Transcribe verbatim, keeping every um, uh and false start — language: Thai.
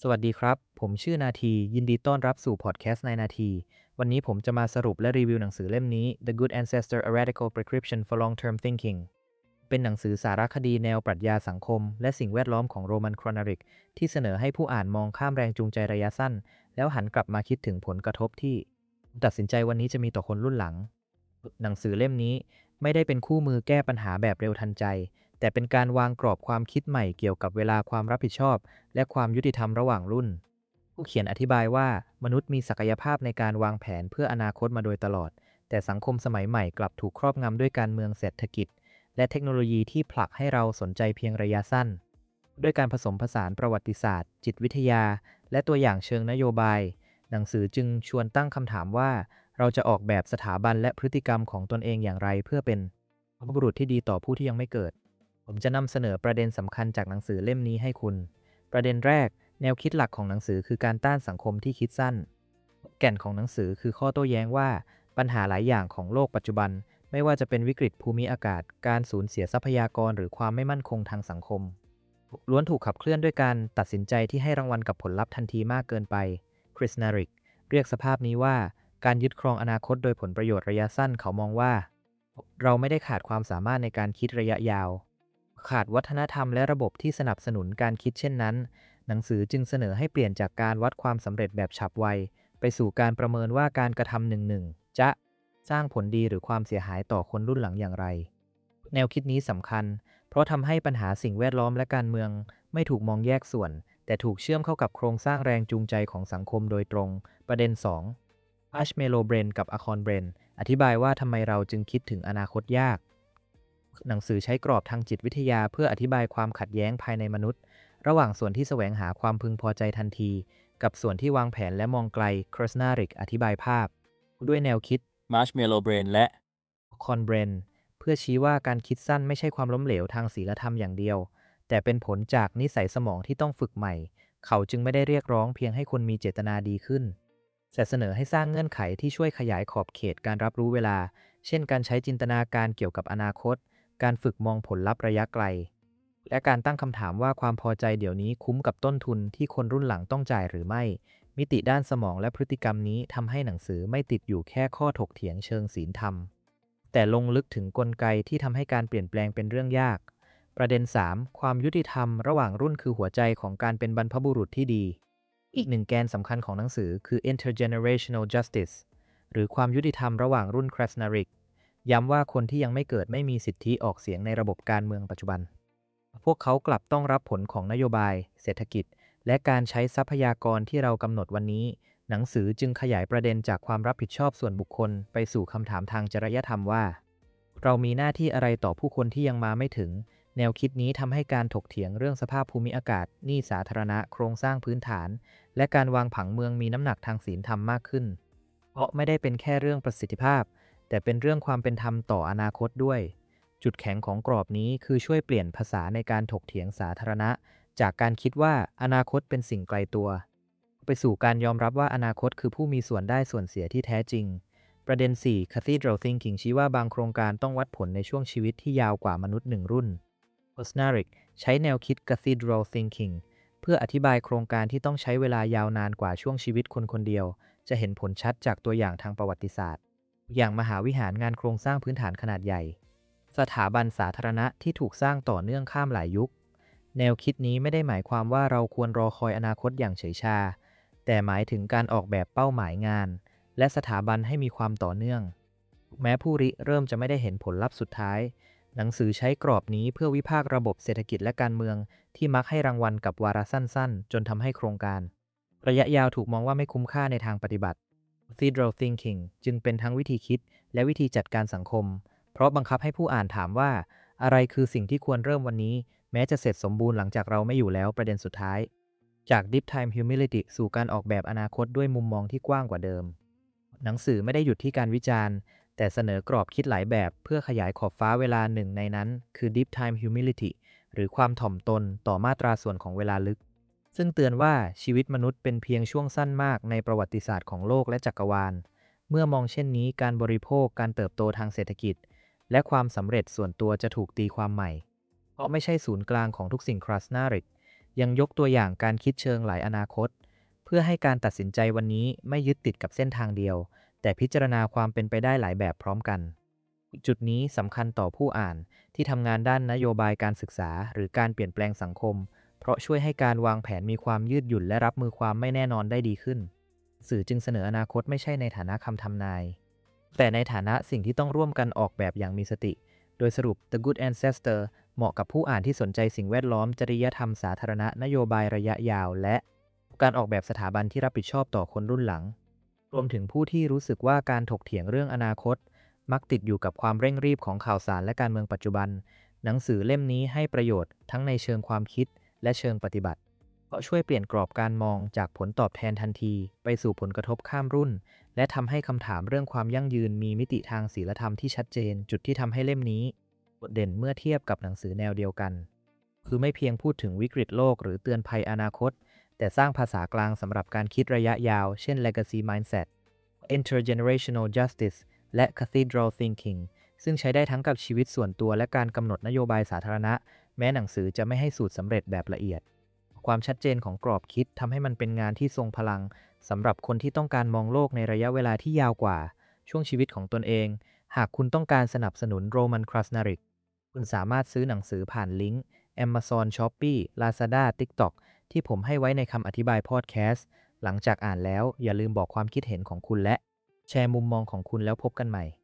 สวัสดีครับ ผมชื่อนาที ยินดีต้อนรับสู่พอดแคสต์ในนาที วันนี้ผมจะมาสรุปและรีวิวหนังสือเล่มนี้ The Good Ancestor: A Radical Prescription for Long-Term Thinking เป็นหนังสือสารคดีแนวปรัชญาสังคมและสิ่งแวดล้อมของโรมันครอนาริกที่เสนอให้ผู้อ่านมองข้ามแรงจูงใจระยะสั้น แล้วหันกลับมาคิดถึงผลกระทบที่ตัดสินใจวันนี้จะมีต่อคนรุ่นหลัง หนังสือเล่มนี้ไม่ได้เป็นคู่มือแก้ปัญหาแบบเร็วทันใจ แต่เป็นการวางกรอบความคิดใหม่เกี่ยวกับเวลาความรับผิดชอบและความยุติธรรมระหว่างรุ่น ผู้เขียนอธิบายว่ามนุษย์มีศักยภาพในการวางแผนเพื่ออนาคตมาโดยตลอด แต่สังคมสมัยใหม่กลับถูกครอบงำด้วยการเมืองเศรษฐกิจและเทคโนโลยีที่ผลักให้เราสนใจเพียงระยะสั้น ด้วยการผสมผสานประวัติศาสตร์จิตวิทยาและตัวอย่างเชิงนโยบายหนังสือจึงชวนตั้งคำถามว่าเราจะออกแบบสถาบันและพฤติกรรมของตนเองอย่างไรเพื่อเป็นบรรพบุรุษที่ดีต่อผู้ที่ยังไม่เกิดผมจะนำเสนอประเด็นสำคัญจากหนังสือเล่มนี้ให้คุณประเด็นแรกแนวคิดหลักของหนังสือคือการต้านสังคมที่คิดสั้นแก่นของหนังสือคือข้อโต้แย้งว่าปัญหาหลายอย่างของโลกปัจจุบันไม่ว่าจะเป็นวิกฤตภูมิอากาศการสูญเสียทรัพยากรหรือความไม่มั่นคงทางสังคมล้วนถูกขับเคลื่อนด้วยการตัดสินใจที่ให้รางวัลกับผลลัพธ์ทันทีมากเกินไปคริสนาริกเรียกสภาพนี้ว่าการยึดครองอนาคตโดยผลประโยชน์ระยะสั้นเขามองว่าเราไม่ได้ขาดความสามารถในการคิดระยะยาวขาดวัฒนธรรมและระบบที่สนับสนุนการคิดเช่นนั้นหนังสือจึงเสนอให้เปลี่ยนจากการวัดความสำเร็จแบบฉับไวไปสู่การประเมินว่าการกระทำหนึ่งหนึ่งจะสร้างผลดีหรือความเสียหายต่อคนรุ่นหลังอย่างไรแนวคิดนี้สำคัญเพราะทำให้ปัญหาสิ่งแวดล้อมและการเมืองไม่ถูกมองแยกส่วนแต่ถูกเชื่อมเข้ากับโครงสร้างแรงจูงใจของสังคมโดยตรงประเด็นสองอัชเมโลเบรนกับอคอนเบรนอธิบายว่าทำไมเราจึงคิดถึงอนาคตยากหนังสือใช้กรอบทางจิตวิทยาเพื่ออธิบายความขัดแย้งภายในมนุษย์ระหว่างส่วนที่แสวงหาความพึงพอใจทันทีกับส่วนที่วางแผนและมองไกลครสนาริกอธิบายภาพด้วยแนวคิด Marshmallow Brain และคอนเบรนเพื่อชี้ว่าการคิดสั้นไม่ใช่ความล้มเหลวทางศีลธรรมอย่างเดียวแต่เป็นผลจากนิสัยสมองที่ต้องฝึกใหม่เขาจึงไม่ได้เรียกร้องเพียงให้คนมีเจตนาดีขึ้นแต่เสนอให้สร้างเงื่อนไขที่ช่วยขยายขอบเขตการรับรู้เวลาเช่นการใช้จินตนาการเกี่ยวกับอนาคตการฝึกมองผลลัพธ์ระยะไกลและการตั้งคำถามว่าความพอใจเดี๋ยวนี้คุ้มกับต้นทุนที่คนรุ่นหลังต้องจ่ายหรือไม่มิติด้านสมองและพฤติกรรมนี้ทำให้หนังสือไม่ติดอยู่แค่ข้อถกเถียงเชิงศีลธรรมแต่ลงลึกถึงกลไกที่ทำให้การเปลี่ยนแปลงเป็นเรื่องยากประเด็นสามความยุติธรรมระหว่างรุ่นคือหัวใจของการเป็นบรรพบุรุษที่ดีอีกหนึ่งแกนสำคัญของหนังสือคือ intergenerational justice หรือความยุติธรรมระหว่างรุ่นคราสนาริกย้ำว่าคนที่ยังไม่เกิดไม่มีสิทธิออกเสียงในระบบการเมืองปัจจุบันพวกเขากลับต้องรับผลของนโยบายเศรษฐกิจและการใช้ทรัพยากรที่เรากำหนดวันนี้หนังสือจึงขยายประเด็นจากความรับผิดชอบส่วนบุคคลไปสู่คำถามทางจริยธรรมว่าเรามีหน้าที่อะไรต่อผู้คนที่ยังมาไม่ถึงแนวคิดนี้ทำให้การถกเถียงเรื่องสภาพภูมิอากาศหนี้สาธารณะโครงสร้างพื้นฐานและการวางผังเมืองมีน้ำหนักทางศีลธรรมมากขึ้นเพราะไม่ได้เป็นแค่เรื่องประสิทธิภาพแต่เป็นเรื่องความเป็นธรรมต่ออนาคตด้วยจุดแข็งของกรอบนี้คือช่วยเปลี่ยนภาษาในการถกเถียงสาธารณะจากการคิดว่าอนาคตเป็นสิ่งไกลตัวไปสู่การยอมรับว่าอนาคตคือผู้มีส่วนได้ส่วนเสียที่แท้จริงประเด็นสี่ Cathedral Thinking ชี้ว่าบางโครงการต้องวัดผลในช่วงชีวิตที่ยาวกว่ามนุษย์หนึ่งรุ่น Osnarik ใช้แนวคิด Cathedral Thinking เพื่ออธิบายโครงการที่ต้องใช้เวลายาวนานกว่าช่วงชีวิตคนคนเดียวจะเห็นผลชัดจากตัวอย่างทางประวัติศาสตร์อย่างมหาวิหารงานโครงสร้างพื้นฐานขนาดใหญ่สถาบันสาธารณะที่ถูกสร้างต่อเนื่องข้ามหลายยุคแนวคิดนี้ไม่ได้หมายความว่าเราควรรอคอยอนาคตอย่างเฉยชาแต่หมายถึงการออกแบบเป้าหมายงานและสถาบันให้มีความต่อเนื่องแม้ผู้ริเริ่มจะไม่ได้เห็นผลลัพธ์สุดท้ายหนังสือใช้กรอบนี้เพื่อวิพากษ์ระบบเศรษฐกิจและการเมืองที่มักให้รางวัลกับวาระสั้นๆจนทำให้โครงการระยะยาวถูกมองว่าไม่คุ้มค่าในทางปฏิบัติ Cathedral Thinking จึงเป็นทั้งวิธีคิดและวิธีจัดการสังคมเพราะบังคับให้ผู้อ่านถามว่าอะไรคือสิ่งที่ควรเริ่มวันนี้แม้จะเสร็จสมบูรณ์หลังจากเราไม่อยู่แล้วประเด็นสุดท้ายจาก Deep Time Humility สู่การออกแบบอนาคตด้วยมุมมองที่กว้างกว่าเดิมหนังสือไม่ได้หยุดที่การวิจารณ์แต่เสนอกรอบคิดหลายแบบเพื่อขยายขอบฟ้าเวลาหนึ่งในนั้นคือ Deep Time Humility หรือความถ่อมตนต่อมาตราส่วนของเวลาลึกซึ่งเตือนว่าชีวิตมนุษย์เป็นเพียงช่วงสั้นมากในประวัติศาสตร์ของโลกและจักรวาลเมื่อมองเช่นนี้การบริโภคการเติบโตทางเศรษฐกิจและความสำเร็จส่วนตัวจะถูกตีความใหม่เพราะไม่ใช่ศูนย์กลางของทุกสิ่งคราสนาริกยังยกตัวอย่างการคิดเชิงหลายอนาคตเพื่อให้การตัดสินใจวันนี้ไม่ยึดติดกับเส้นทางเดียวแต่พิจารณาความเป็นไปได้หลายแบบพร้อมกันจุดนี้สำคัญต่อผู้อ่านที่ทำงานด้านนโยบายการศึกษาหรือการเปลี่ยนแปลงสังคมเพราะช่วยให้การวางแผนมีความยืดหยุ่นและรับมือความไม่แน่นอนได้ดีขึ้นสื่อจึงเสนออนาคตไม่ใช่ในฐานะคำทำนายแต่ในฐานะสิ่งที่ต้องร่วมกันออกแบบอย่างมีสติโดยสรุป The Good Ancestor เหมาะกับผู้อ่านที่สนใจสิ่งแวดล้อมจริยธรรมสาธารณะนโยบายระยะยาวและการออกแบบสถาบันที่รับผิดชอบต่อคนรุ่นหลังรวมถึงผู้ที่รู้สึกว่าการถกเถียงเรื่องอนาคตมักติดอยู่กับความเร่งรีบของข่าวสารและการเมืองปัจจุบันหนังสือเล่มนี้ให้ประโยชน์ทั้งในเชิงความคิดและเชิงปฏิบัติเพราะช่วยเปลี่ยนกรอบการมองจากผลตอบแทนทันทีไปสู่ผลกระทบข้ามรุ่นและทำให้คำถามเรื่องความยั่งยืนมีมิติทางศีลธรรมที่ชัดเจนจุดที่ทำให้เล่มนี้โดดเด่นเมื่อเทียบกับหนังสือแนวเดียวกันคือไม่เพียงพูดถึงวิกฤตโลกหรือเตือนภัยอนาคตแต่สร้างภาษากลางสำหรับการคิดระยะยาวเช่น legacy mindset intergenerational justice และ cathedral thinking ซึ่งใช้ได้ทั้งกับชีวิตส่วนตัวและการกำหนดนโยบายสาธารณะแม้หนังสือจะไม่ให้สูตรสำเร็จแบบละเอียดความชัดเจนของกรอบคิดทำให้มันเป็นงานที่ทรงพลังสำหรับคนที่ต้องการมองโลกในระยะเวลาที่ยาวกว่าช่วงชีวิตของตนเองหากคุณต้องการสนับสนุนโรมันครัสนาริกคุณสามารถซื้อหนังสือผ่านลิงก์ Amazon Shopee Lazada TikTok ที่ผมให้ไว้ในคำอธิบายพอดแคสต์หลังจากอ่านแล้วอย่าลืมบอกความคิดเห็นของคุณและแชร์มุมมองของคุณแล้วพบกันใหม่